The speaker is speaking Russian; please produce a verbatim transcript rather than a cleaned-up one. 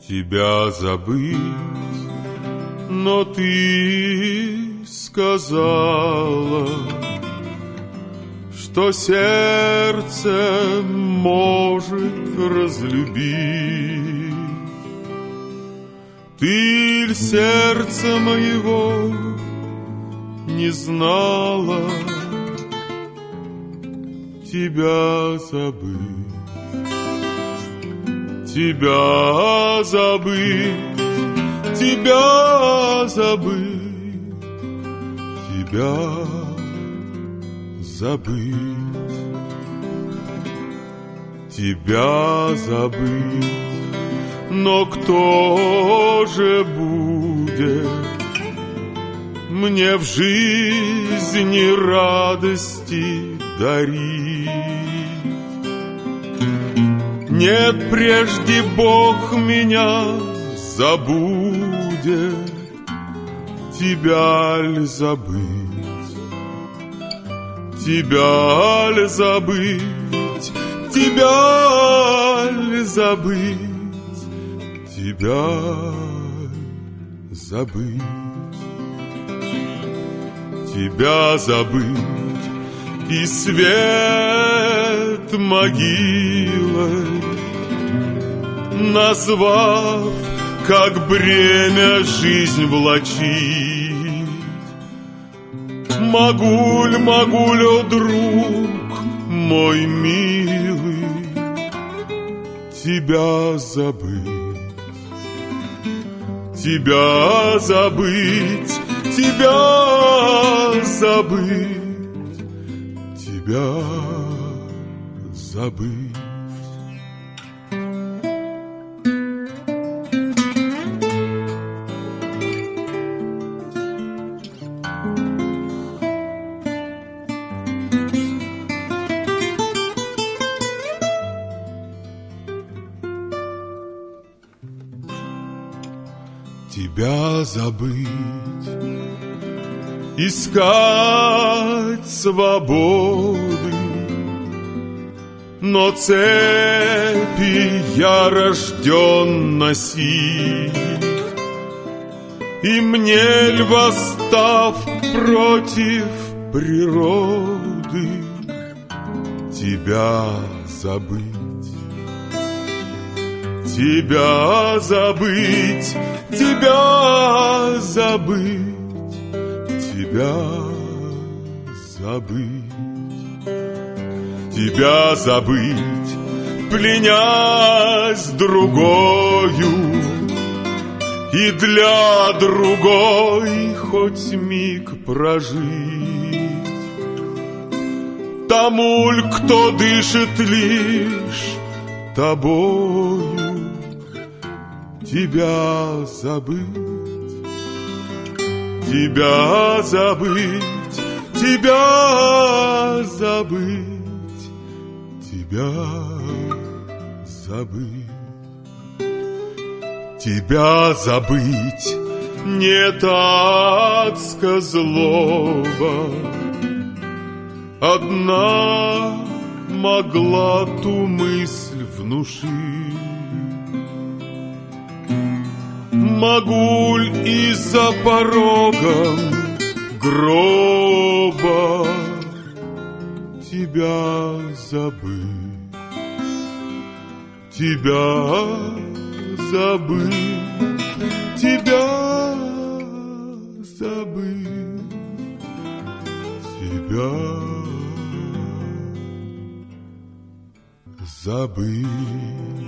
тебя забыть, но ты сказала, что сердце может разлюбить. Ты ль сердца моего не знала, тебя забыть, тебя забыть, тебя забыть, тебя забыть, тебя забыть. Но кто же будет мне в жизни радости дарить? Нет, прежде Бог меня забудет, тебя ль забыть, тебя ль забыть, тебя ль забыть, тебя забыть, тебя забыть и свет могилой, назвав, как бремя жизнь влачить. Могу ль, могу ль, о друг мой милый, тебя забыть, тебя забыть, тебя забыть, тебя забыть. Тебя забыть, искать свободы, но цепи я рожден носить, и мне ль, восстав против природы, тебя забыть, тебя забыть, тебя забыть, тебя забыть, тебя забыть, пленясь другою, и для другой хоть миг прожить. Тому ль, кто дышит лишь тобою, тебя забыть, тебя забыть, тебя забыть, тебя забыть, тебя забыть нет адска злого. Одна могла ту мысль внушить. Могу ль и за порогом гроба тебя забыть, тебя забыть, тебя забыть, тебя забыть.